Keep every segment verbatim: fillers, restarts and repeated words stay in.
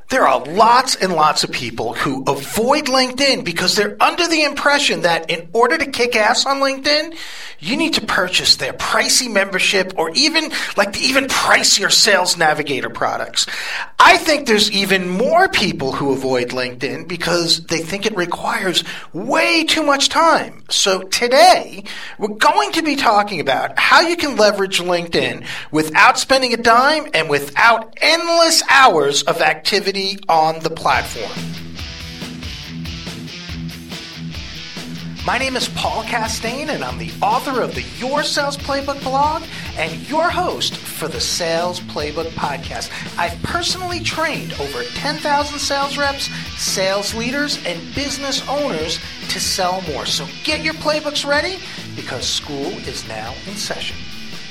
There are lots and lots of people who avoid LinkedIn because they're under the impression that in order to kick ass on LinkedIn, you need to purchase their pricey membership or even like the even pricier Sales Navigator products. I think there's even more people who avoid LinkedIn because they think it requires way too much time. So today, we're going to be talking about how you can leverage LinkedIn without spending a dime and without endless hours of activity on the platform. My name is Paul Castaigne, and I'm the author of the Your Sales Playbook blog and your host for the Sales Playbook podcast. I've personally trained over ten thousand sales reps, sales leaders, and business owners to sell more. So get your playbooks ready because school is now in session.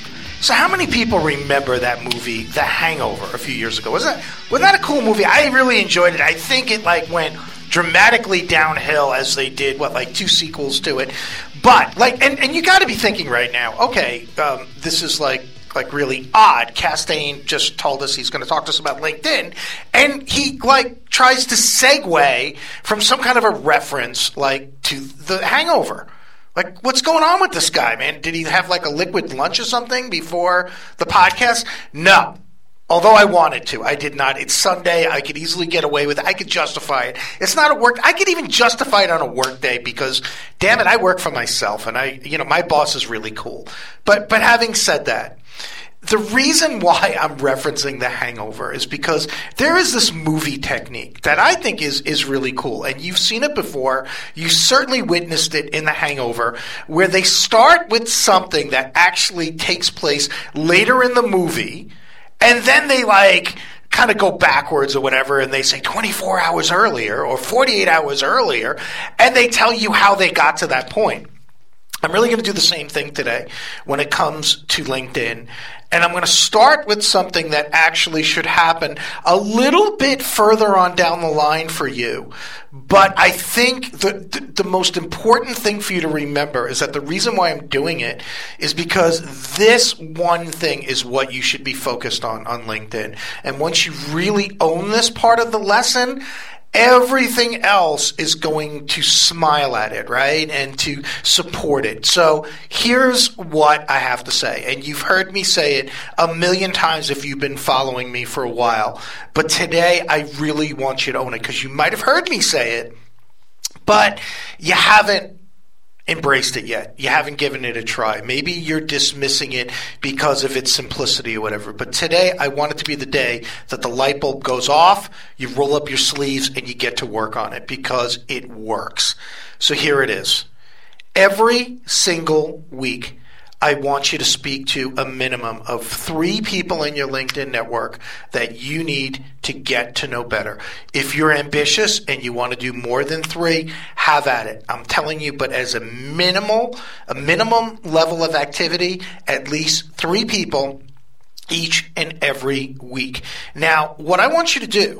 So how many people remember that movie, The Hangover, a few years ago? Was that, was that a cool movie? I really enjoyed it. I think it like went dramatically downhill as they did, what, like two sequels to it. But, like, and, and you got to be thinking right now, okay, um, this is like, like really odd. Castaigne just told us he's going to talk to us about LinkedIn, and he, like, tries to segue from some kind of a reference, like, to The Hangover. Like, what's going on with this guy, man? Did he have like a liquid lunch or something before the podcast? No. Although I wanted to. I did not. It's Sunday. I could easily get away with it. I could justify it. It's not a work. I could even justify it on a work day because, damn it, I work for myself. And I, you know, my boss is really cool. But, but having said that, the reason why I'm referencing The Hangover is because there is this movie technique that I think is is really cool. And you've seen it before. You certainly witnessed it in The Hangover, where they start with something that actually takes place later in the movie, and then they like kind of go backwards or whatever, and they say twenty-four hours earlier or forty-eight hours earlier, and they tell you how they got to that point. I'm really going to do the same thing today when it comes to LinkedIn. And I'm going to start with something that actually should happen a little bit further on down the line for you. But I think the, the, the most important thing for you to remember is that the reason why I'm doing it is because this one thing is what you should be focused on on LinkedIn. And once you really own this part of the lesson, everything else is going to smile at it, right? And to support it. So here's what I have to say. And you've heard me say it a million times if you've been following me for a while. But today I really want you to own it because you might have heard me say it, but you haven't embraced it yet. You haven't given it a try. Maybe you're dismissing it because of its simplicity or whatever. But today, I want it to be the day that the light bulb goes off, you roll up your sleeves, and you get to work on it because it works. So here it is. Every single week, I want you to speak to a minimum of three people in your LinkedIn network that you need to get to know better. If you're ambitious and you want to do more than three, have at it. I'm telling you, but as a minimal, a minimum level of activity, at least three people each and every week. Now, what I want you to do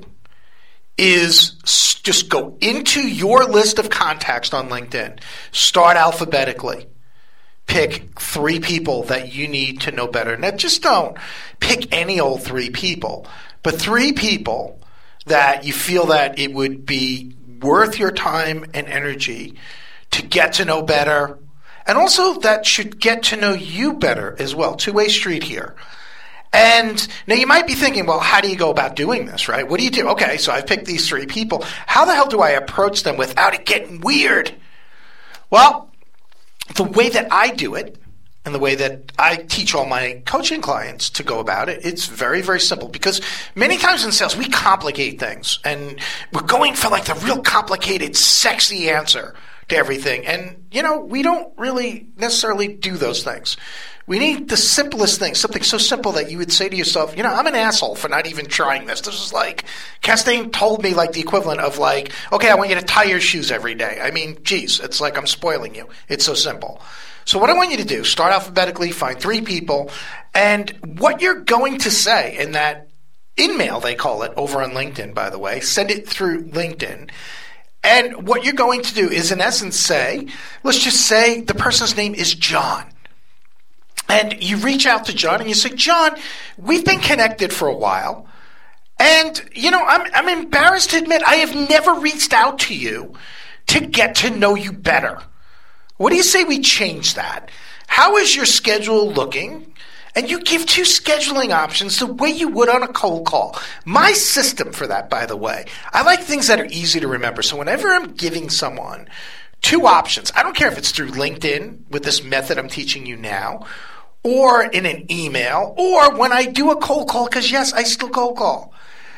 is just go into your list of contacts on LinkedIn. Start alphabetically. Pick three people that you need to know better. Now, just don't pick any old three people, but three people that you feel that it would be worth your time and energy to get to know better, and also that should get to know you better as well. Two-way street here. And now you might be thinking, well, how do you go about doing this, right? What do you do? Okay, so I've picked these three people. How the hell do I approach them without it getting weird? Well, the way that I do it and the way that I teach all my coaching clients to go about it, it's very, very simple because many times in sales, we complicate things and we're going for like the real complicated, sexy answer to everything. And, you know, we don't really necessarily do those things. We need the simplest thing, something so simple that you would say to yourself, you know, I'm an asshole for not even trying this. This is like, Castaigne told me like the equivalent of like, okay, I want you to tie your shoes every day. I mean, geez, it's like I'm spoiling you. It's so simple. So what I want you to do, start alphabetically, find three people, and what you're going to say in that in-mail, they call it, over on LinkedIn, by the way, send it through LinkedIn. And what you're going to do is, in essence, say, let's just say the person's name is John. And you reach out to John and you say, John, we've been connected for a while, And, you know, I'm, I'm embarrassed to admit I have never reached out to you to get to know you better. What do you say we change that? How is your schedule looking? And you give two scheduling options the way you would on a cold call. My system for that, by the way, I like things that are easy to remember. So whenever I'm giving someone two options, I don't care if it's through LinkedIn with this method I'm teaching you now, or in an email, or when I do a cold call, because yes, I still cold call.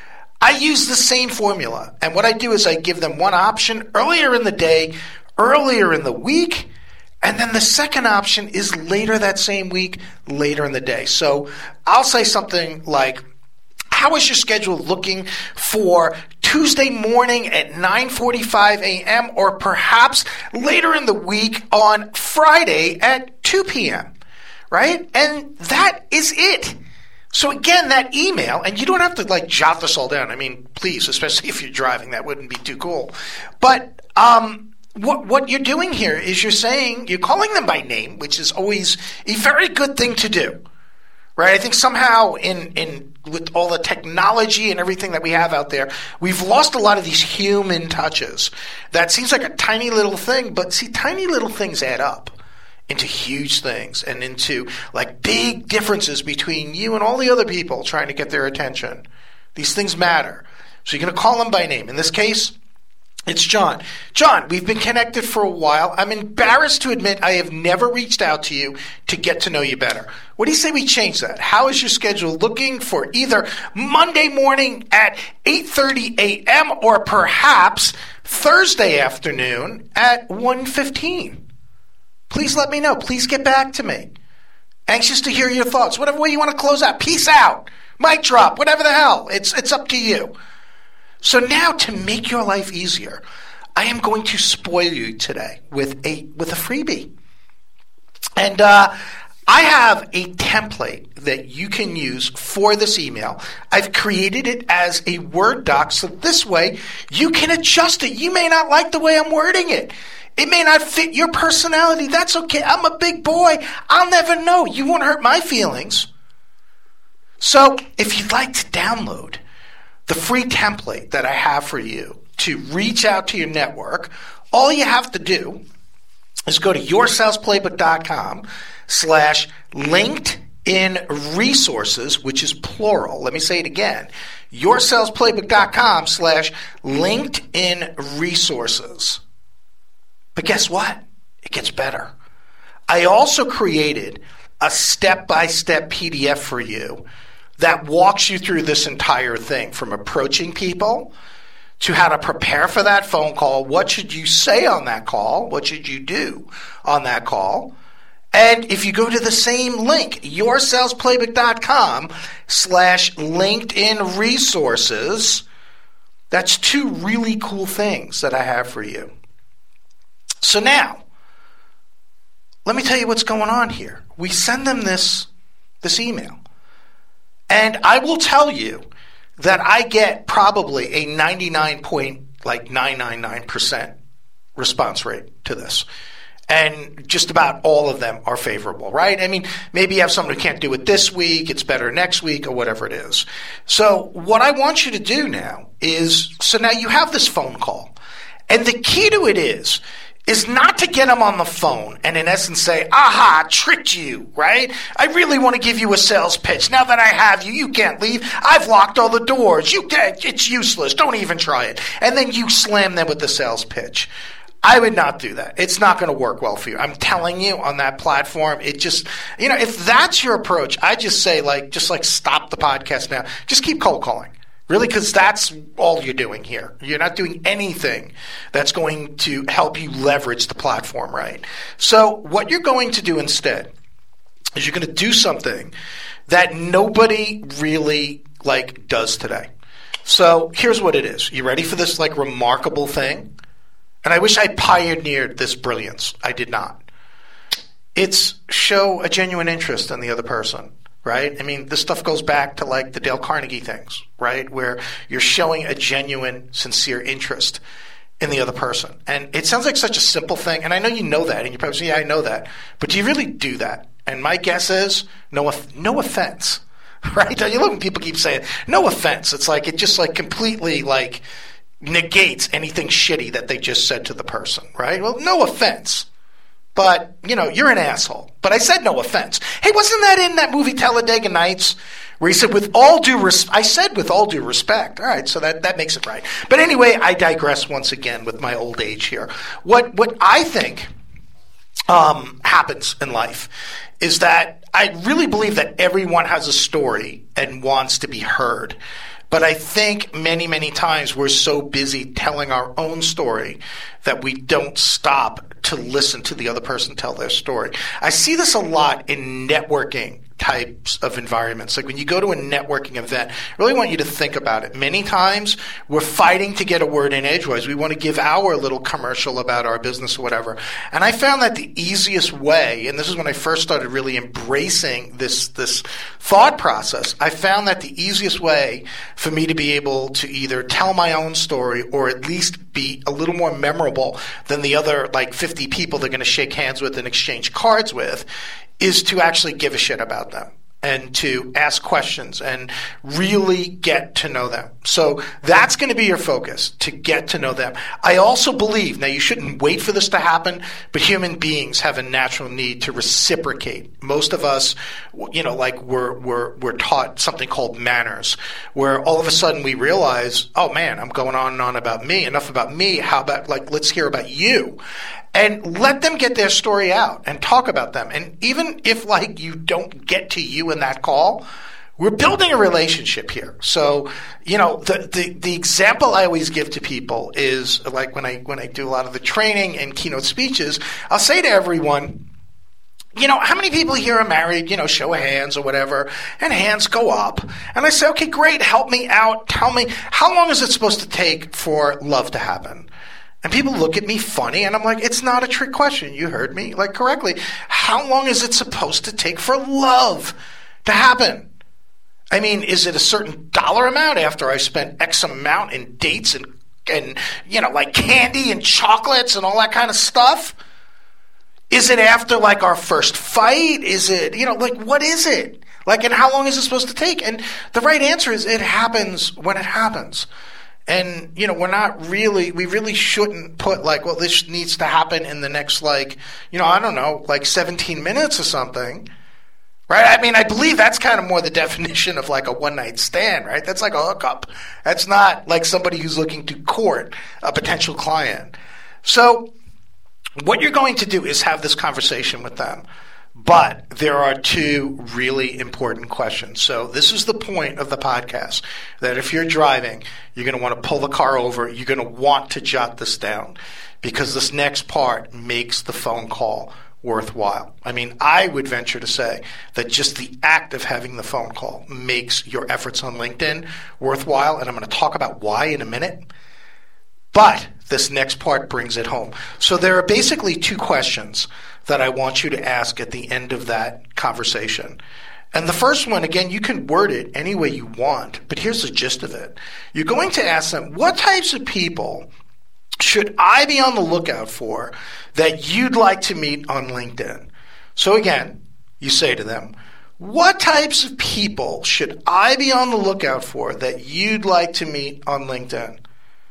I use the same formula. And what I do is I give them one option earlier in the day, earlier in the week, and then the second option is later that same week, later in the day. So I'll say something like, how is your schedule looking for Tuesday morning at nine forty-five a.m. or perhaps later in the week on Friday at two p.m., right? And that is it. So again, that email, and you don't have to like jot this all down. I mean, please, especially if you're driving, that wouldn't be too cool. But um, what what you're doing here is you're saying, you're calling them by name, which is always a very good thing to do, right? I think somehow in in with all the technology and everything that we have out there, we've lost a lot of these human touches. That seems like a tiny little thing, but see, tiny little things add up into huge things and into like big differences between you and all the other people trying to get their attention. These things matter. So you're going to call them by name. In this case, it's John. John, we've been connected for a while. I'm embarrassed to admit I have never reached out to you to get to know you better. What do you say we change that? How is your schedule looking for either Monday morning at eight thirty a.m. or perhaps Thursday afternoon at one fifteen? Please let me know. Please get back to me. Anxious to hear your thoughts. Whatever way you want to close out. Peace out. Mic drop. Whatever the hell. It's it's up to you. So now to make your life easier, I am going to spoil you today with a with a freebie. And uh, I have a template that you can use for this email. I've created it as a Word doc, so this way you can adjust it. You may not like the way I'm wording it. It may not fit your personality. That's okay. I'm a big boy. I'll never know. You won't hurt my feelings. So if you'd like to download the free template that I have for you to reach out to your network, all you have to do is go to yoursalesplaybook.com slash LinkedIn resources, which is plural. Let me say it again. yoursalesplaybook.com slash LinkedIn resources. But guess what? It gets better. I also created a step-by-step P D F for you that walks you through this entire thing, from approaching people to how to prepare for that phone call. What should you say on that call? What should you do on that call? And if you go to the same link, yoursalesplaybook.com slash LinkedIn resources, that's two really cool things that I have for you. So now, let me tell you what's going on here. We send them this, this email. And I will tell you that I get probably a ninety-nine point nine nine nine percent response rate to this. And just about all of them are favorable, right? I mean, maybe you have someone who can't do it this week, it's better next week, or whatever it is. So what I want you to do now is, so now you have this phone call. And the key to it is, is not to get them on the phone and in essence say, aha, tricked you, right? I really want to give you a sales pitch. Now that I have you, you can't leave. I've locked all the doors. You can't, it's useless. Don't even try it. And then you slam them with the sales pitch. I would not do that. It's not going to work well for you. I'm telling you, on that platform, it just, you know, if that's your approach, I just say like, just like stop the podcast now. Just keep cold calling. Really, because that's all you're doing here. You're not doing anything that's going to help you leverage the platform, right? So what you're going to do instead is you're going to do something that nobody really like does today. So here's what it is. You ready for this like remarkable thing? And I wish I pioneered this brilliance. I did not. It's show a genuine interest in the other person. Right? I mean, this stuff goes back to like the Dale Carnegie things, right? Where you're showing a genuine, sincere interest in the other person. And it sounds like such a simple thing. And I know you know that. And you probably say, yeah, I know that. But do you really do that? And my guess is, no, no offense. right? Don't you love when people keep saying, no offense? It's like, it just like completely like negates anything shitty that they just said to the person, right? Well, no offense. But, you know, you're an asshole. But I said no offense. Hey, wasn't that in that movie Talladega Nights? Where he said, with all due respect, I said with all due respect. All right, so that, that makes it right. But anyway, I digress once again with my old age here. What what I think um, happens in life is that I really believe that everyone has a story and wants to be heard. But I think many, many times we're so busy telling our own story that we don't stop to listen to the other person tell their story. I see this a lot in networking types of environments. Like when you go to a networking event, I really want you to think about it. Many times we're fighting to get a word in edgewise. We want to give our little commercial about our business or whatever. And I found that the easiest way, and this is when I first started really embracing this, this thought process, I found that the easiest way for me to be able to either tell my own story or at least be a little more memorable than the other like fifty people they're going to shake hands with and exchange cards with is to actually give a shit about them and to ask questions and really get to know them. So that's going to be your focus, to get to know them. I also believe, now you shouldn't wait for this to happen, but human beings have a natural need to reciprocate. Most of us, you know, like we're, we're, we're taught something called manners, where all of a sudden we realize, oh man, I'm going on and on about me, enough about me, how about like, let's hear about you. And let them get their story out and talk about them. And even if like you don't get to you in that call, we're building a relationship here. So, you know, the, the, the example I always give to people is like when I when I do a lot of the training and keynote speeches, I'll say to everyone, you know, how many people here are married? You know, show of hands or whatever. And hands go up. And I say, okay, great, help me out. Tell me, how long is it supposed to take for love to happen? And people look at me funny, and I'm like, it's not a trick question. You heard me, like, correctly. How long is it supposed to take for love to happen? I mean, is it a certain dollar amount after I spent X amount in dates and, and you know, like candy and chocolates and all that kind of stuff? Is it after, like, our first fight? Is it, you know, like, what is it? Like, and how long is it supposed to take? And the right answer is it happens when it happens. And, you know, we're not really, we really shouldn't put like, well, this needs to happen in the next, like, you know, I don't know, like seventeen minutes or something, right? I mean, I believe that's kind of more the definition of like a one-night stand, right? That's like a hookup. That's not like somebody who's looking to court a potential client. So what you're going to do is have this conversation with them. But there are two really important questions. So this is the point of the podcast, that if you're driving, you're going to want to pull the car over. You're going to want to jot this down because this next part makes the phone call worthwhile. I mean, I would venture to say that just the act of having the phone call makes your efforts on LinkedIn worthwhile. And I'm going to talk about why in a minute. But this next part brings it home. So there are basically two questions that I want you to ask at the end of that conversation. And the first one, again, you can word it any way you want, but here's the gist of it. You're going to ask them, what types of people should I be on the lookout for that you'd like to meet on LinkedIn? So again, you say to them, what types of people should I be on the lookout for that you'd like to meet on LinkedIn?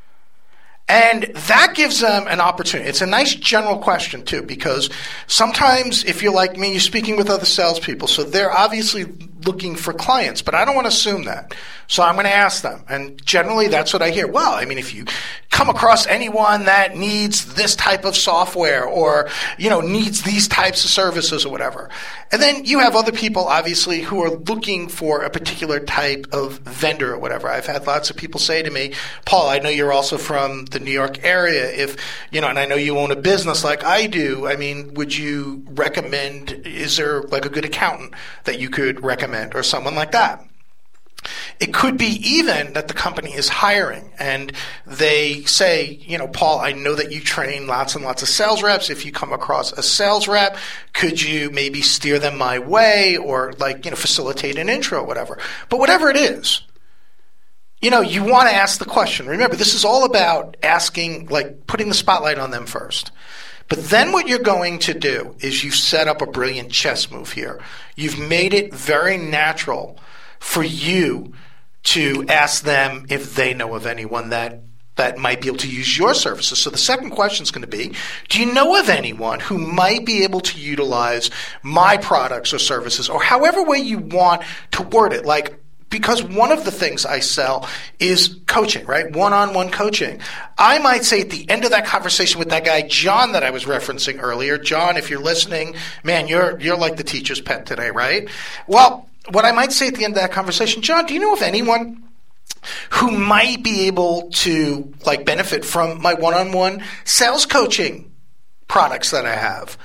And that gives them an opportunity. It's a nice general question, too, because sometimes if you're like me, you're speaking with other salespeople, so they're obviously looking for clients, but I don't want to assume that. So I'm going to ask them. And generally, that's what I hear. Well, I mean, if you come across anyone that needs this type of software or, you know, needs these types of services or whatever. And then you have other people, obviously, who are looking for a particular type of vendor or whatever. I've had lots of people say to me, Paul, I know you're also from the New York area. If, you know, and I know you own a business like I do. I mean, would you recommend, is there like a good accountant that you could recommend or someone like that? It could be even that the company is hiring and they say, you know, Paul, I know that you train lots and lots of sales reps. If you come across a sales rep, could you maybe steer them my way or like, you know, facilitate an intro or whatever. But whatever it is, you know, you want to ask the question. Remember, this is all about asking, like putting the spotlight on them first. But then what you're going to do is you've set up a brilliant chess move here. You've made it very natural for you to ask them if they know of anyone that that might be able to use your services. So the second question is going to be, do you know of anyone who might be able to utilize my products or services, or however way you want to word it? Like, because one of the things I sell is coaching, right? One-on-one coaching. I might say at the end of that conversation with that guy, John, that I was referencing earlier, John, if you're listening, man, you're you're like the teacher's pet today, right? Well, what I might say at the end of that conversation, John, do you know of anyone who might be able to like benefit from my one-on-one sales coaching products that I have?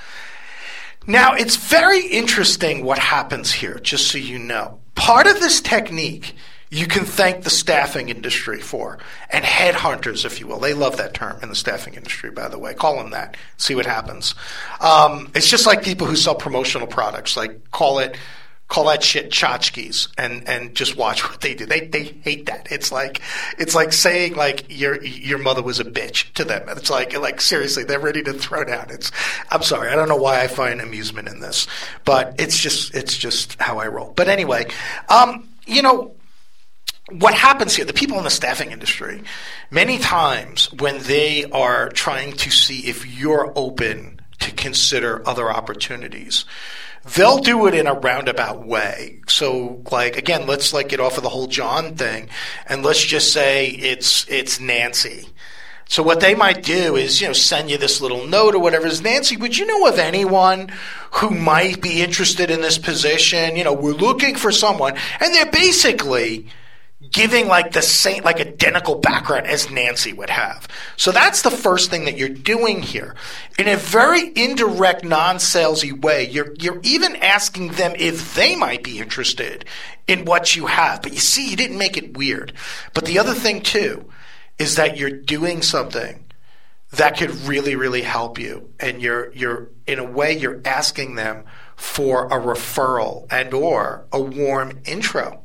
Now, it's very interesting what happens here, just so you know. Part of this technique you can thank the staffing industry for, and headhunters, if you will. They love that term in the staffing industry, by the way. Call them that. See what happens. Um, it's just like people who sell promotional products, like call it Call that shit tchotchkes, and, and just watch what they do. They they hate that. It's like it's like saying like your your mother was a bitch to them. It's like like seriously, they're ready to throw down. It's I'm sorry, I don't know why I find amusement in this, but it's just it's just how I roll. But anyway, um, you know, what happens here, the people in the staffing industry, many times when they are trying to see if you're open to consider other opportunities, they'll do it in a roundabout way. So, like, again, let's like get off of the whole John thing, and let's just say it's it's Nancy. So what they might do is, you know, send you this little note or whatever. Is Nancy, would you know of anyone who might be interested in this position? You know, we're looking for someone, and they're basically giving like the same, like identical background as Nancy would have. So that's the first thing that you're doing here. In a very indirect, non-salesy way, you're you're even asking them if they might be interested in what you have. But you see, you didn't make it weird. But the other thing too is that you're doing something that could really, really help you. And you're you're in a way you're asking them for a referral and or a warm intro.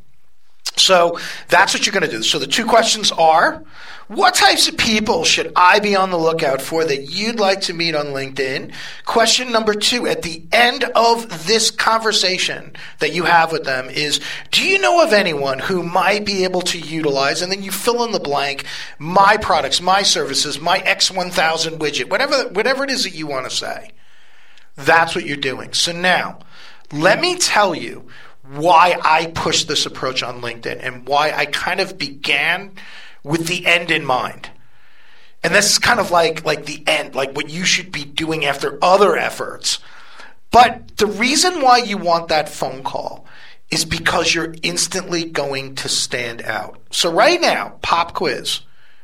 So that's what you're going to do. So the two questions are, what types of people should I be on the lookout for that you'd like to meet on LinkedIn? Question number two, at the end of this conversation that you have with them is, do you know of anyone who might be able to utilize, and then you fill in the blank, my products, my services, my X one thousand widget, whatever, whatever it is that you want to say. That's what you're doing. So now, let me tell you why I pushed this approach on LinkedIn and why I kind of began with the end in mind. And this is kind of like, like the end, like what you should be doing after other efforts. But the reason why you want that phone call is because you're instantly going to stand out. So right now, pop quiz.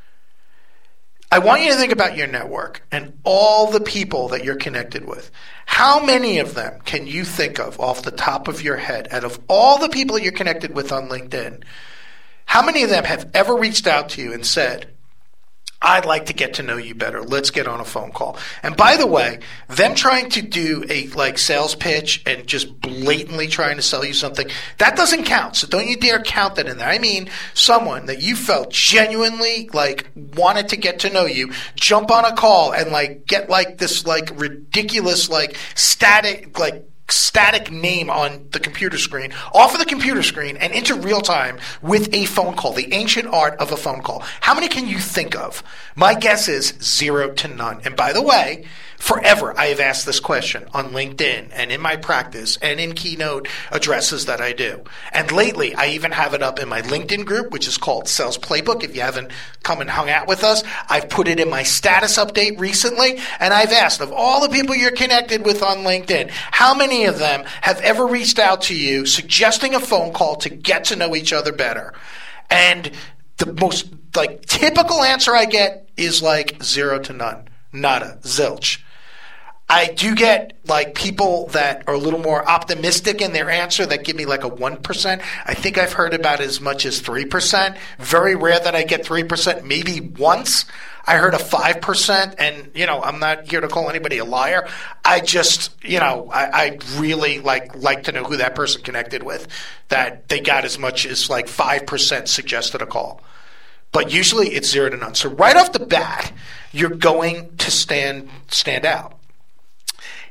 I want you to think about your network and all the people that you're connected with. How many of them can you think of off the top of your head, out of all the people that you're connected with on LinkedIn, how many of them have ever reached out to you and said, I'd like to get to know you better. Let's get on a phone call. And by the way, them trying to do a like sales pitch and just blatantly trying to sell you something, that doesn't count. So don't you dare count that in there. I mean, someone that you felt genuinely like wanted to get to know you, jump on a call and like get like this like ridiculous like static like static name on the computer screen, off of the computer screen and into real time with a phone call, the ancient art of a phone call. How many can you think of? My guess is zero to none. And by the way, forever I have asked this question on LinkedIn and in my practice and in keynote addresses that I do. And lately I even have it up in my LinkedIn group, which is called Sales Playbook. If you haven't come and hung out with us, I've put it in my status update recently, and I've asked, of all the people you're connected with on LinkedIn, how many of them have ever reached out to you suggesting a phone call to get to know each other better? And the most like typical answer I get is like zero to none. Nada. Zilch. I do get like people that are a little more optimistic in their answer that give me like a one percent. I think I've heard about as much as three percent. Very rare that I get three percent. Maybe once I heard a five percent, and, you know, I'm not here to call anybody a liar. I just, you know, I, I really like like to know who that person connected with, that they got as much as like five percent suggested a call. But usually it's zero to none. So right off the bat, you're going to stand stand out.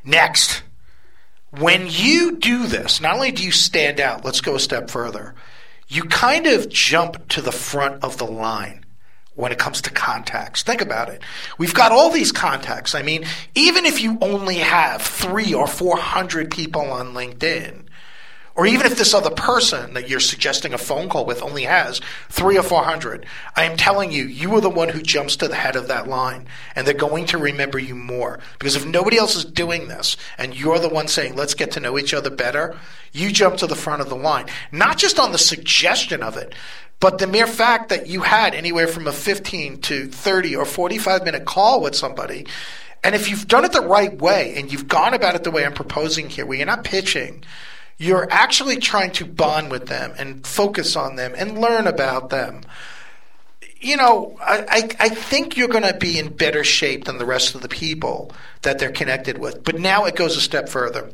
Next, when you do this, not only do you stand out, let's go a step further. you kind of jump to the front of the line when it comes to contacts. Think about it. We've got all these contacts. I mean, even if you only have three or four hundred people on LinkedIn, or even if this other person that you're suggesting a phone call with only has three or four hundred, I am telling you, you are the one who jumps to the head of that line, and they're going to remember you more. Because if nobody else is doing this, and you're the one saying, let's get to know each other better, you jump to the front of the line. Not just on the suggestion of it, but the mere fact that you had anywhere from a fifteen to thirty or forty-five minute call with somebody. And if you've done it the right way, and you've gone about it the way I'm proposing here, where you're not pitching, you're actually trying to bond with them and focus on them and learn about them. You know, I, I, I think you're going to be in better shape than the rest of the people that they're connected with. But now it goes a step further.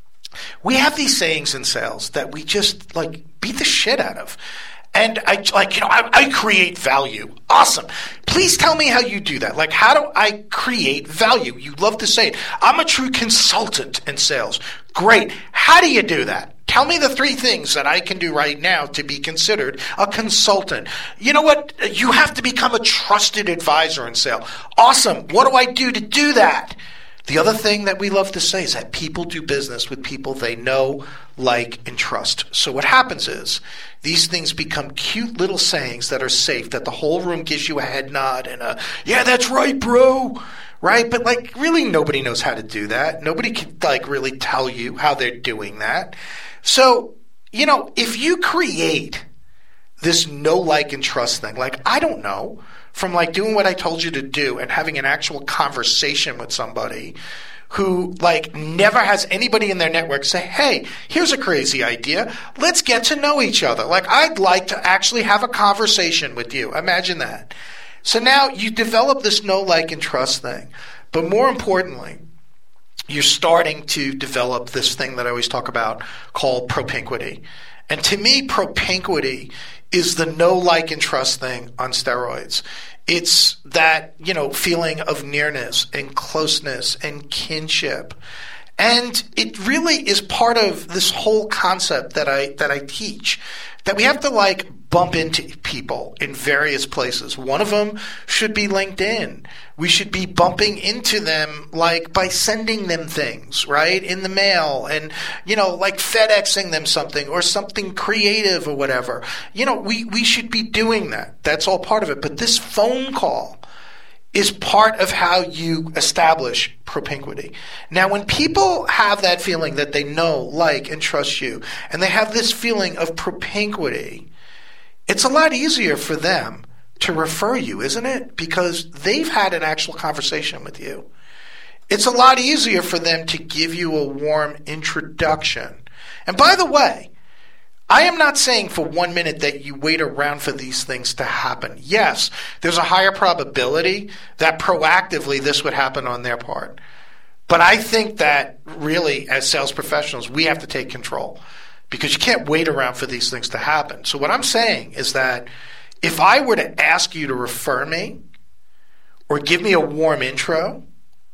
We have these sayings in sales that we just, like, beat the shit out of. And I, like, you know, I, I create value. Awesome. Please tell me how you do that. Like, how do I create value? You love to say it. I'm a true consultant in sales. Great. How do you do that? Tell me the three things that I can do right now to be considered a consultant. You know what? You have to become a trusted advisor in sales. Awesome. What do I do to do that? The other thing that we love to say is that people do business with people they know, like, and trust. So what happens is these things become cute little sayings that are safe, that the whole room gives you a head nod and a, yeah, that's right, bro, right? But, like, really nobody knows how to do that. Nobody can, like, really tell you how they're doing that. So, you know, if you create this know, like, and trust thing, like, I don't know, from, like, doing what I told you to do and having an actual conversation with somebody who, like, never has anybody in their network say, hey, here's a crazy idea. Let's get to know each other. Like, I'd like to actually have a conversation with you. Imagine that. So now you develop this know, like, and trust thing. But more importantly, you're starting to develop this thing that I always talk about called propinquity. And to me, propinquity is the know, like, and trust thing on steroids. It's that, you know, feeling of nearness and closeness and kinship. And it really is part of this whole concept that I that I teach, that we have to, like, bump into people in various places. One of them should be LinkedIn. We should be bumping into them, like, by sending them things, right, in the mail, and, you know, like FedExing them something or something creative or whatever. You know, we, we should be doing that. That's all part of it. But this phone call is part of how you establish propinquity. Now, when people have that feeling that they know, like, and trust you, and they have this feeling of propinquity, it's a lot easier for them to refer you, isn't it? Because they've had an actual conversation with you. It's a lot easier for them to give you a warm introduction. And by the way, I am not saying for one minute that you wait around for these things to happen. Yes, there's a higher probability that proactively this would happen on their part. But I think that really, as sales professionals, we have to take control, because you can't wait around for these things to happen. So what I'm saying is that if I were to ask you to refer me or give me a warm intro,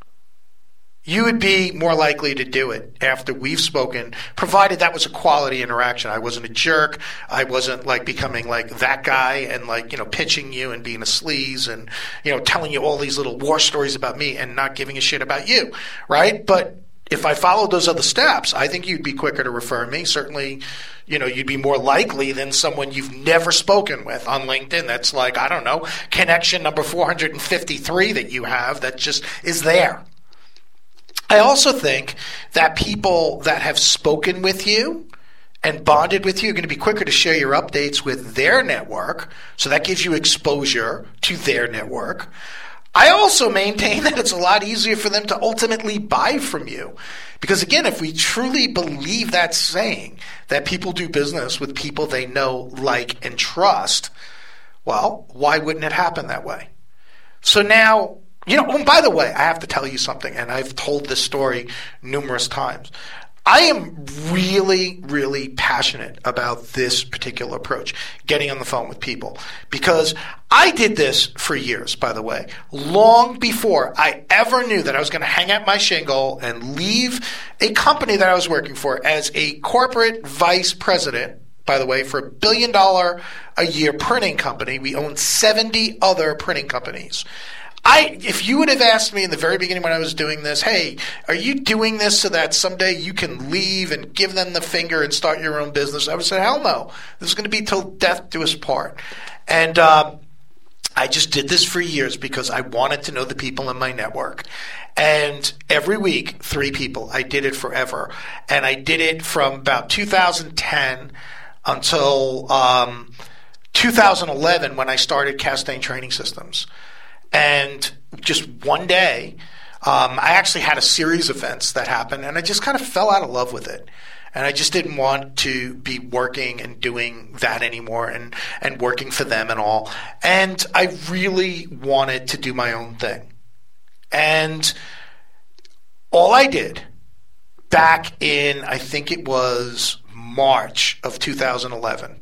you would be more likely to do it after we've spoken, provided that was a quality interaction. I wasn't a jerk. I wasn't, like, becoming like that guy and, like, you know, pitching you and being a sleaze and, you know, telling you all these little war stories about me and not giving a shit about you, right? But if I followed those other steps, I think you'd be quicker to refer me. Certainly, you know, you'd be more likely than someone you've never spoken with on LinkedIn. That's like, I don't know, connection number four hundred fifty-three that you have that just is there. I also think that people that have spoken with you and bonded with you are going to be quicker to share your updates with their network. So that gives you exposure to their network. I also maintain that it's a lot easier for them to ultimately buy from you. Because again, if we truly believe that saying, that people do business with people they know, like, and trust, well, why wouldn't it happen that way? So now, you know, and by the way, I have to tell you something, and I've told this story numerous times. I am really, really passionate about this particular approach, getting on the phone with people, because I did this for years, by the way, long before I ever knew that I was going to hang out my shingle and leave a company that I was working for as a corporate vice president. by the way, for a billion dollar a year printing company. We own seventy other printing companies. I, if you would have asked me in the very beginning when I was doing this, hey, are you doing this so that someday you can leave and give them the finger and start your own business? I would say, hell no. This is going to be till death do us part. And um, I just did this for years because I wanted to know the people in my network. And every week, three people. I did it forever. And I did it from about two thousand ten until um, two thousand eleven when I started Castaigne Training Systems. And just one day, um, I actually had a series of events that happened, and I just kind of fell out of love with it. And I just didn't want to be working and doing that anymore and, and working for them and all. And I really wanted to do my own thing. And all I did back in, I think it was March of two thousand eleven,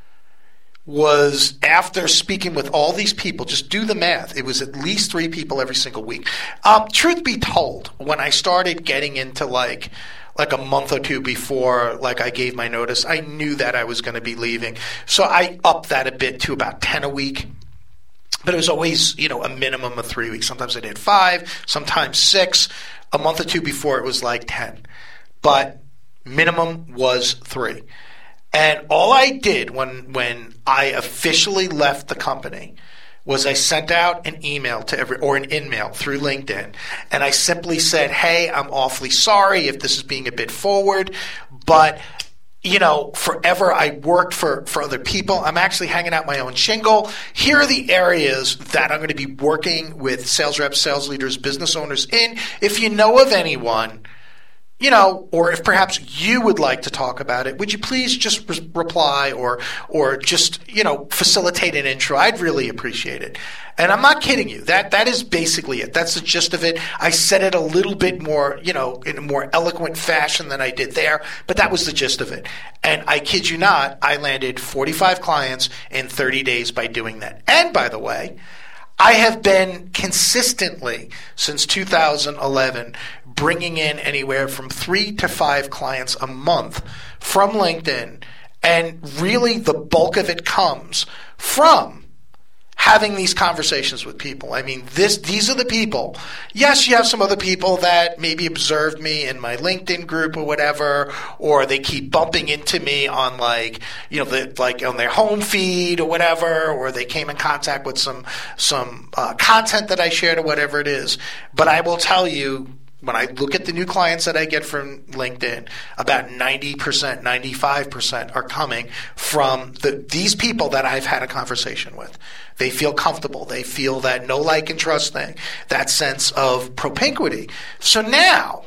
was after speaking with all these people, just do the math, it was at least three people every single week. Um, truth be told, when I started getting into like like a month or two before like I gave my notice, I knew that I was going to be leaving. So I upped that a bit to about ten a week. But it was always, you know, a minimum of three weeks. Sometimes I did five, sometimes six. A month or two before it was like ten. But minimum was three. And all I did when when I officially left the company was I sent out an email to every, or an in-mail through LinkedIn, and I simply said, hey, I'm awfully sorry if this is being a bit forward, but you know, forever I worked for, for other people. I'm actually hanging out my own shingle. Here are the areas that I'm going to be working with sales reps, sales leaders, business owners in. If you know of anyone, you know, or if perhaps you would like to talk about it, would you please just re- reply or or just, you know, facilitate an intro? I'd really appreciate it. And I'm not kidding you. That that is basically it. That's the gist of it. I said it a little bit more, you know, in a more eloquent fashion than I did there, but that was the gist of it. And I kid you not, I landed forty-five clients in thirty days by doing that. And by the way, I have been consistently since two thousand eleven bringing in anywhere from three to five clients a month from LinkedIn. And really the bulk of it comes from having these conversations with people. I mean, this these are the people. Yes, you have some other people that maybe observed me in my LinkedIn group or whatever, or they keep bumping into me on like, you know, the, like on their home feed or whatever, or they came in contact with some some uh, content that I shared or whatever it is. But I will tell you, when I look at the new clients that I get from LinkedIn, about ninety percent, ninety-five percent are coming from the, these people that I've had a conversation with. They feel comfortable. They feel that know, like, and trust thing, that sense of propinquity. So now,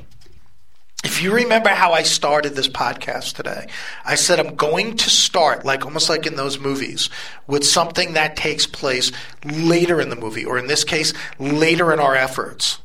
if you remember how I started this podcast today, I said I'm going to start, like almost like in those movies, with something that takes place later in the movie, or in this case, later in our efforts.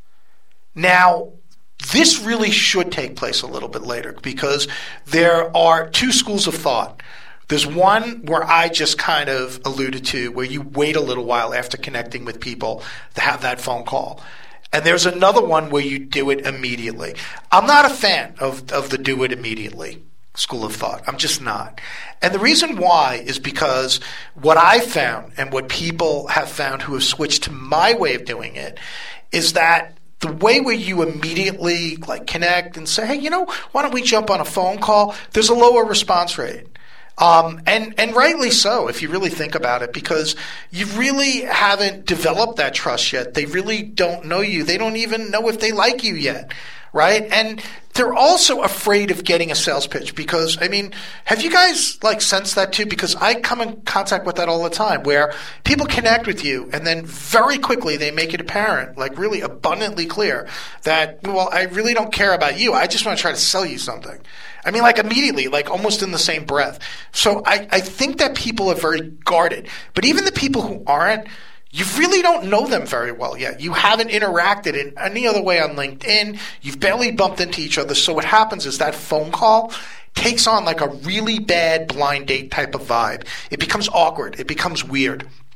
Now, this really should take place a little bit later because there are two schools of thought. There's one where I just kind of alluded to, where you wait a little while after connecting with people to have that phone call. And there's another one where you do it immediately. I'm not a fan of, of the do it immediately school of thought. I'm just not. And the reason why is because what I found and what people have found who have switched to my way of doing it is that the way where you immediately like connect and say, hey, you know, why don't we jump on a phone call? There's a lower response rate. Um, and, and rightly so, if you really think about it, because you really haven't developed that trust yet. They really don't know you. They don't even know if they like you yet, right? And they're also afraid of getting a sales pitch because, I mean, have you guys like sensed that too? Because I come in contact with that all the time where people connect with you and then very quickly they make it apparent, like really abundantly clear that, well, I really don't care about you. I just want to try to sell you something. I mean, like immediately, like almost in the same breath. So I, I think that people are very guarded. But even the people who aren't, you really don't know them very well yet. You haven't interacted in any other way on LinkedIn. You've barely bumped into each other. So what happens is that phone call takes on like a really bad blind date type of vibe. It becomes awkward. It becomes weird.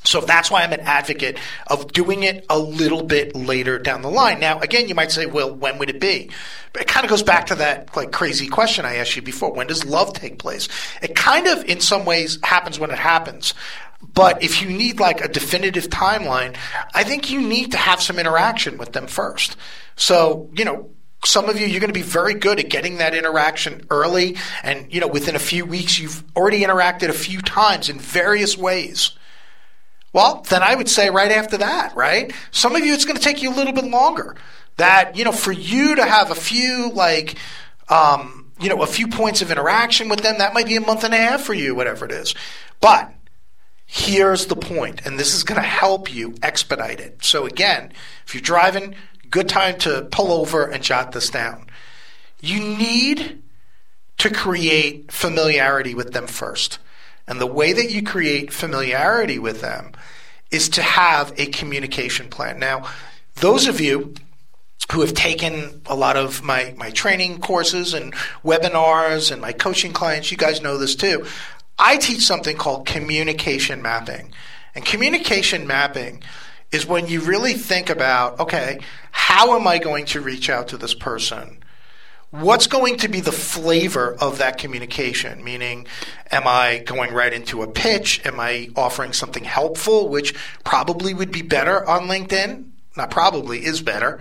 So that's why I'm an advocate of doing it a little bit later down the line. Now, again, you might say, well, when would it be? But it kind of goes back to that like crazy question I asked you before. When does love take place? It kind of, in some ways, happens when it happens. But if you need like a definitive timeline, I think you need to have some interaction with them first. So, you know, some of you, you're going to be very good at getting that interaction early. And, you know, within a few weeks, you've already interacted a few times in various ways. Well, then I would say right after that, right? Some of you, it's going to take you a little bit longer. That, you know, for you to have a few, like, um, you know, a few points of interaction with them, that might be a month and a half for you, whatever it is. But here's the point, and this is going to help you expedite it. So again, if you're driving, good time to pull over and jot this down. You need to create familiarity with them first. And the way that you create familiarity with them is to have a communication plan. Now, those of you who have taken a lot of my, my training courses and webinars and my coaching clients, you guys know this too. I teach something called communication mapping. And communication mapping is when you really think about, okay, how am I going to reach out to this person? What's going to be the flavor of that communication? Meaning, am I going right into a pitch? Am I offering something helpful, which probably would be better on LinkedIn? Not probably, is better.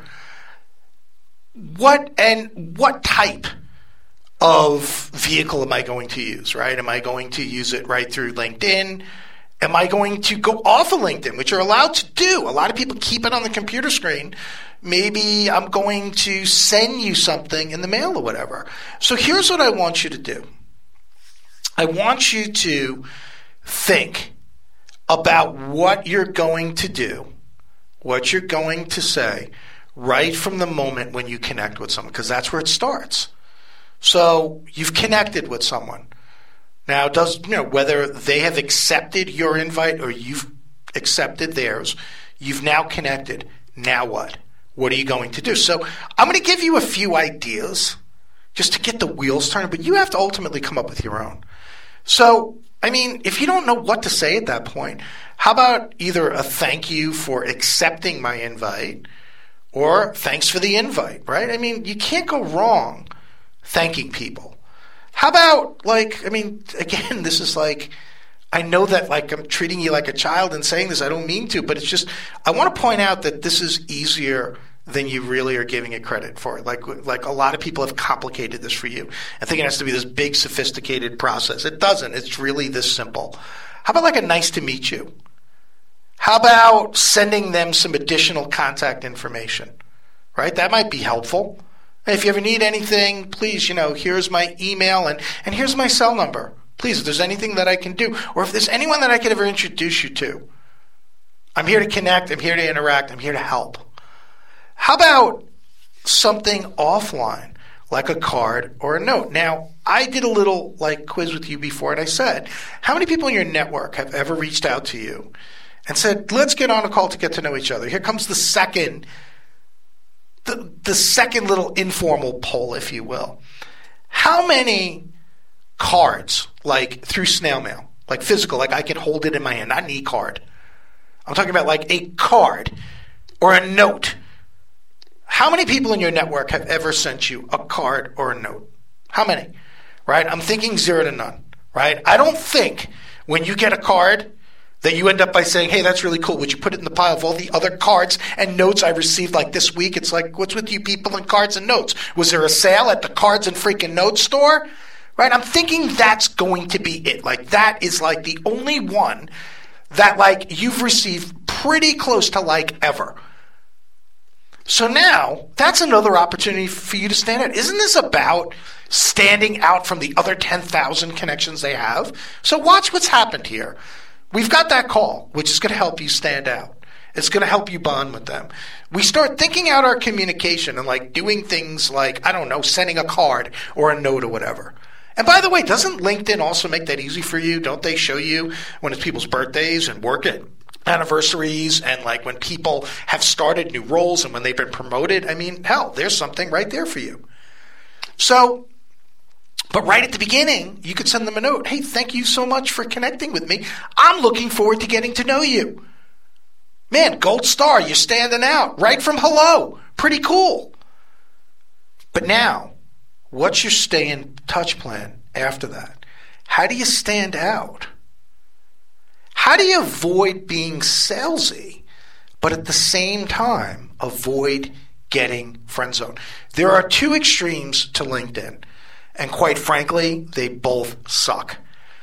What and what type of vehicle am I going to use, right? Am I going to use it right through LinkedIn? Am I going to go off of LinkedIn, which you're allowed to do? A lot of people keep it on the computer screen. Maybe I'm going to send you something in the mail or whatever. So here's what I want you to do. I want you to think about what you're going to do, what you're going to say, right from the moment when you connect with someone, because that's where it starts. So you've connected with someone. Now, does you know whether they have accepted your invite or you've accepted theirs, you've now connected. Now what? What are you going to do? So I'm going to give you a few ideas just to get the wheels turning, but you have to ultimately come up with your own. So, I mean, if you don't know what to say at that point, how about either a thank you for accepting my invite or thanks for the invite, right? I mean, you can't go wrong thanking people. How about, like, I mean, again, this is like, I know that, like, I'm treating you like a child and saying this. I don't mean to, but it's just, I want to point out that this is easier than you really are giving it credit for. Like, like a lot of people have complicated this for you and think it has to be this big, sophisticated process. It doesn't. It's really this simple. How about, like, a nice to meet you? How about sending them some additional contact information, right? That might be helpful. If you ever need anything, please, you know, here's my email and, and here's my cell number. Please, if there's anything that I can do, or if there's anyone that I could ever introduce you to, I'm here to connect, I'm here to interact, I'm here to help. How about something offline, like a card or a note? Now, I did a little like quiz with you before, and I said, how many people in your network have ever reached out to you and said, let's get on a call to get to know each other? Here comes the second The, the second little informal poll, if you will. How many cards, like through snail mail, like physical, like I can hold it in my hand, not an e-card. I'm talking about like a card or a note. How many people in your network have ever sent you a card or a note? How many? Right? I'm thinking zero to none, right? I don't think when you get a card that you end up by saying, hey, that's really cool. Would you put it in the pile of all the other cards and notes I received like this week? It's like, what's with you people and cards and notes? Was there a sale at the cards and freaking notes store? Right? I'm thinking that's going to be it. Like that is like the only one that like you've received pretty close to like ever. So now that's another opportunity for you to stand out. Isn't this about standing out from the other ten thousand connections they have? So watch what's happened here. We've got that call, which is going to help you stand out. It's going to help you bond with them. We start thinking out our communication and like doing things like, I don't know, sending a card or a note or whatever. And by the way, doesn't LinkedIn also make that easy for you? Don't they show you when it's people's birthdays and work it? Anniversaries and like when people have started new roles and when they've been promoted? I mean, hell, there's something right there for you. So But right at the beginning, you could send them a note. Hey, thank you so much for connecting with me. I'm looking forward to getting to know you. Man, gold star, you're standing out. Right from hello. Pretty cool. But now, what's your stay in touch plan after that? How do you stand out? How do you avoid being salesy, but at the same time avoid getting friend zoned? There are two extremes to LinkedIn, and quite frankly, they both suck.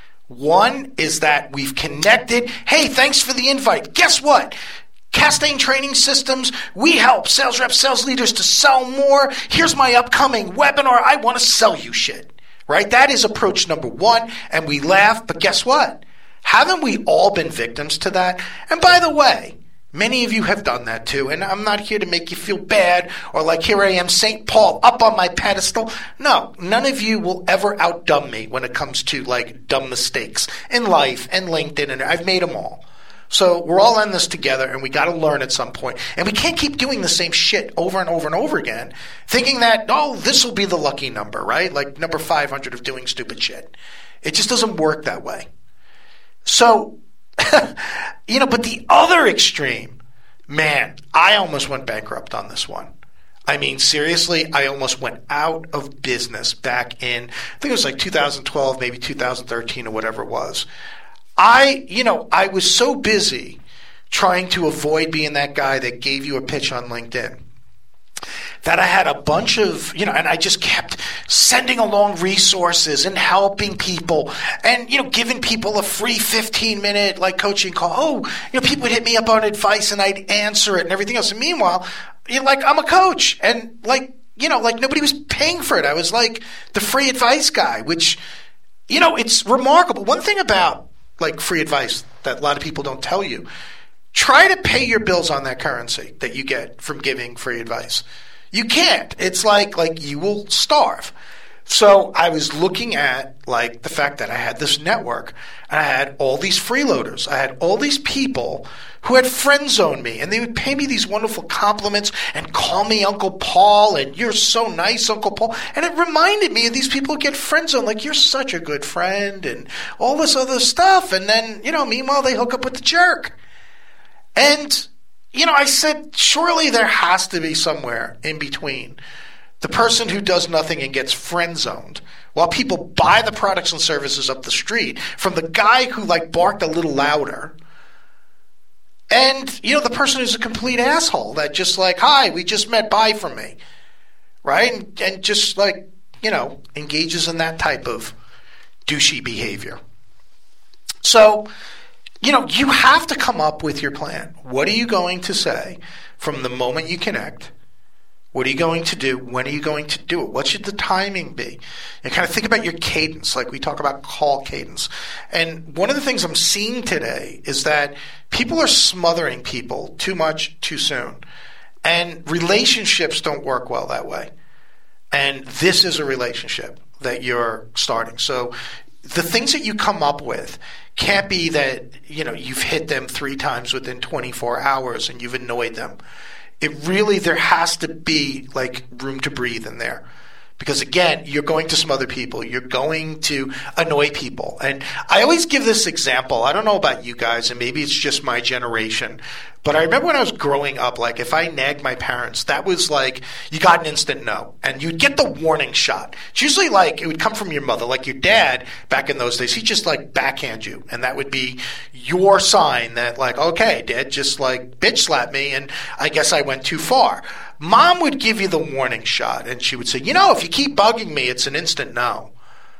One is that we've connected. Hey, thanks for the invite. Guess what? Castaigne Training Systems, we help sales reps, sales leaders to sell more. Here's my upcoming webinar. I want to sell you shit, right? That is approach number one, and we laugh, but guess what? Haven't we all been victims to that? And by the way, many of you have done that too, and I'm not here to make you feel bad or like here I am, Saint Paul, up on my pedestal. No, none of you will ever outdumb me when it comes to like dumb mistakes in life and LinkedIn, and I've made them all. So we're all in this together, and we got to learn at some point. And we can't keep doing the same shit over and over and over again, thinking that, oh, this will be the lucky number, right? Like number five hundred of doing stupid shit. It just doesn't work that way. So, you know, but the other extreme, man, I almost went bankrupt on this one. I mean, seriously, I almost went out of business back in, I think it was like two thousand twelve, maybe two thousand thirteen or whatever it was. I, you know, I was so busy trying to avoid being that guy that gave you a pitch on LinkedIn that I had a bunch of, you know, and I just kept sending along resources and helping people and, you know, giving people a free fifteen minute like coaching call. Oh, you know, people would hit me up on advice and I'd answer it and everything else. And meanwhile, you know, like I'm a coach and like, you know, like nobody was paying for it. I was like the free advice guy, which, you know, it's remarkable. One thing about like free advice that a lot of people don't tell you, try to pay your bills on that currency that you get from giving free advice. You can't. It's like like you will starve. So I was looking at like the fact that I had this network and I had all these freeloaders. I had all these people who had friend zoned me, and they would pay me these wonderful compliments and call me Uncle Paul and you're so nice, Uncle Paul. And it reminded me of these people who get friend zoned, like you're such a good friend and all this other stuff. And then, you know, meanwhile they hook up with the jerk. And, you know, I said, surely there has to be somewhere in between the person who does nothing and gets friend zoned while people buy the products and services up the street from the guy who like barked a little louder and, you know, the person who's a complete asshole that just like, hi, we just met, buy from me, right? And, and just like, you know, engages in that type of douchey behavior. So, you know, you have to come up with your plan. What are you going to say from the moment you connect? What are you going to do? When are you going to do it? What should the timing be? And kind of think about your cadence, like we talk about call cadence. And one of the things I'm seeing today is that people are smothering people too much too soon. And relationships don't work well that way. And this is a relationship that you're starting. So the things that you come up with can't be that, you know, you've hit them three times within twenty-four hours and you've annoyed them. It really, there has to be like room to breathe in there. Because again, you're going to smother people. You're going to annoy people. And I always give this example. I don't know about you guys, and maybe it's just my generation. But I remember when I was growing up, like if I nagged my parents, that was like you got an instant no. And you'd get the warning shot. It's usually like it would come from your mother. Like your dad, back in those days, he'd just like backhand you. And that would be your sign that like, okay, Dad just like bitch slapped me and I guess I went too far. Mom would give you the warning shot and she would say, you know, if you keep bugging me, it's an instant no.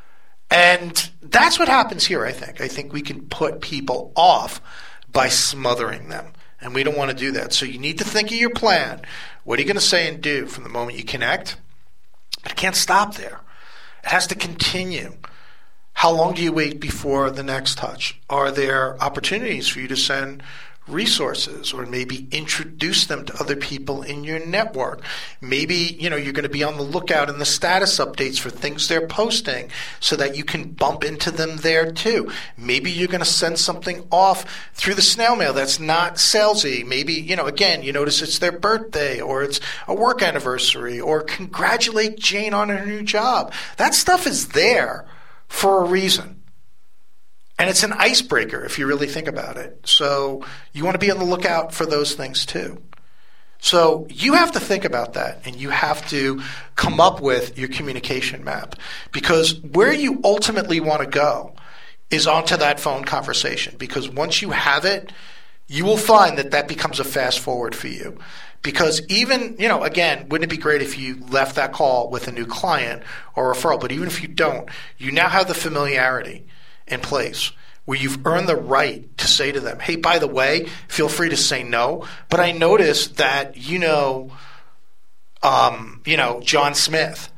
And that's what happens here, I think. I think we can put people off by smothering them. And we don't want to do that. So you need to think of your plan. What are you going to say and do from the moment you connect? It can't stop there. It has to continue. How long do you wait before the next touch? Are there opportunities for you to send resources, or maybe introduce them to other people in your network. Maybe, you know, you're going to be on the lookout in the status updates for things they're posting so that you can bump into them there too. Maybe you're going to send something off through the snail mail that's not salesy. Maybe, you know, again, you notice it's their birthday or it's a work anniversary, or congratulate Jane on her new job. That stuff is there for a reason. And it's an icebreaker if you really think about it. So you want to be on the lookout for those things too. So you have to think about that, and you have to come up with your communication map, because where you ultimately want to go is onto that phone conversation, because once you have it, you will find that that becomes a fast forward for you. Because even, you know, again, wouldn't it be great if you left that call with a new client or referral? But even if you don't, you now have the familiarity in place where you've earned the right to say to them, hey, by the way, feel free to say no, but I noticed that, you know, um, you know, John Smith,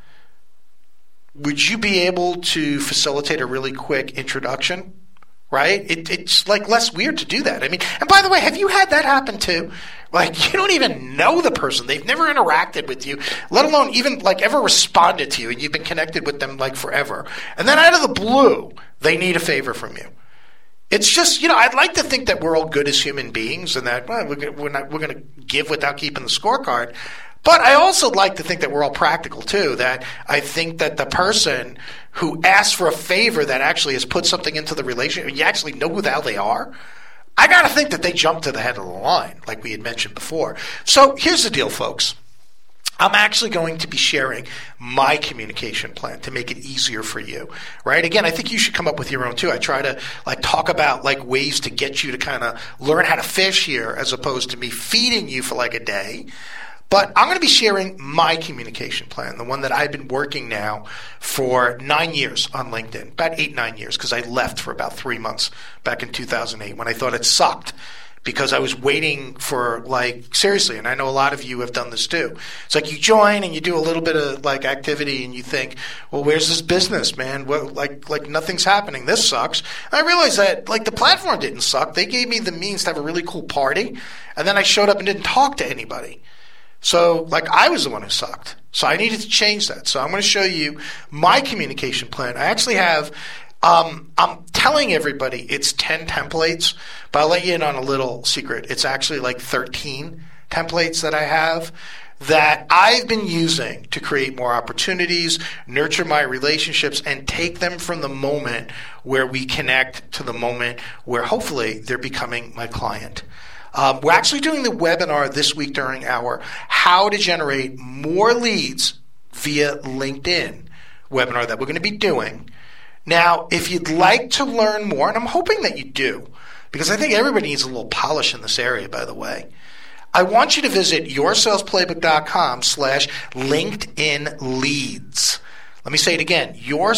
would you be able to facilitate a really quick introduction? Right? It, it's like less weird to do that. I mean, and by the way, have you had that happen too? Like, you don't even know the person. They've never interacted with you, let alone even like ever responded to you, and you've been connected with them like forever. And then out of the blue, they need a favor from you. It's just, you know, I'd like to think that we're all good as human beings, and that well, we're, we're not, we're going to give without keeping the scorecard. But I also like to think that we're all practical too, that I think that the person who asks for a favor that actually has put something into the relationship, you actually know who the hell they are, I got to think that they jump to the head of the line, like we had mentioned before. So here's the deal, folks. I'm actually going to be sharing my communication plan to make it easier for you, right? Again, I think you should come up with your own too. I try to like talk about like ways to get you to kind of learn how to fish here, as opposed to me feeding you for like a day. But I'm going to be sharing my communication plan, the one that I've been working now for nine years on LinkedIn, about eight, nine years, because I left for about three months back in two thousand eight when I thought it sucked, because I was waiting for, like, seriously, and I know a lot of you have done this too. It's like you join and you do a little bit of like activity and you think, well, where's this business, man? What, like, like nothing's happening. This sucks. And I realized that like the platform didn't suck. They gave me the means to have a really cool party, and then I showed up and didn't talk to anybody. So, like, I was the one who sucked. So I needed to change that. So I'm going to show you my communication plan. I actually have, um, I'm telling everybody it's ten templates, but I'll let you in on a little secret. It's actually like thirteen templates that I have that I've been using to create more opportunities, nurture my relationships, and take them from the moment where we connect to the moment where hopefully they're becoming my client. Um, we're actually doing the webinar this week during our How to Generate More Leads via LinkedIn webinar that we're going to be doing. Now, if you'd like to learn more, and I'm hoping that you do, because I think everybody needs a little polish in this area, by the way, I want you to visit yoursalesplaybook.com slash LinkedIn leads. Let me say it again,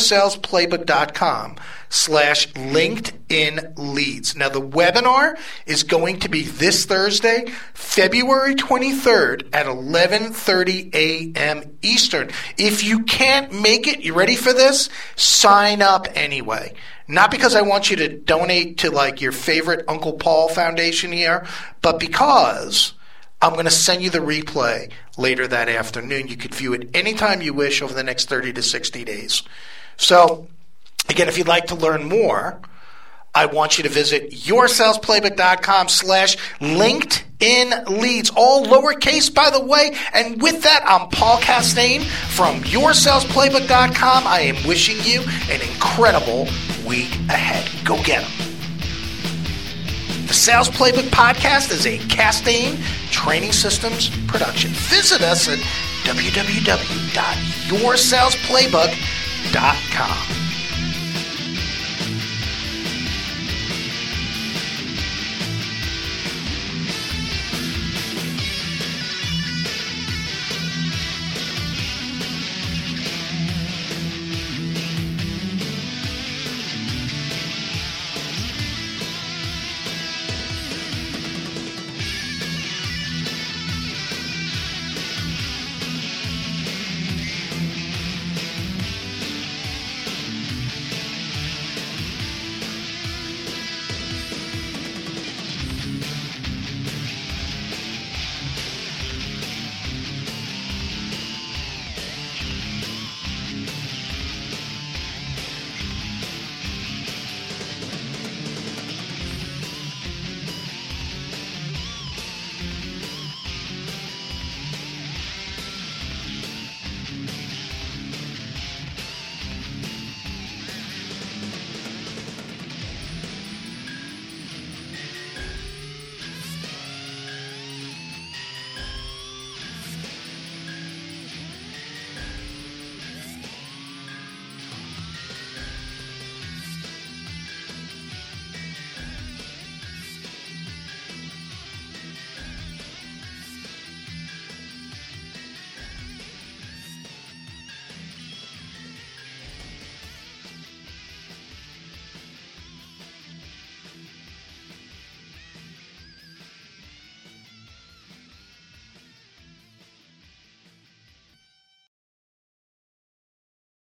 yoursalesplaybook.com slash LinkedIn leads. Now, the webinar is going to be this Thursday, February twenty-third at eleven thirty a.m. Eastern. If you can't make it, you ready for this? Sign up anyway. Not because I want you to donate to like your favorite Uncle Paul Foundation here, but because I'm going to send you the replay later that afternoon. You could view it anytime you wish over the next thirty to sixty days. So, again, if you'd like to learn more, I want you to visit yoursalesplaybook.com slash LinkedIn leads, all lowercase, by the way. And with that, I'm Paul Castaigne from your sales playbook dot com. I am wishing you an incredible week ahead. Go get them. The Sales Playbook Podcast is a Castaigne Training Systems production. Visit us at w w w dot your sales playbook dot com.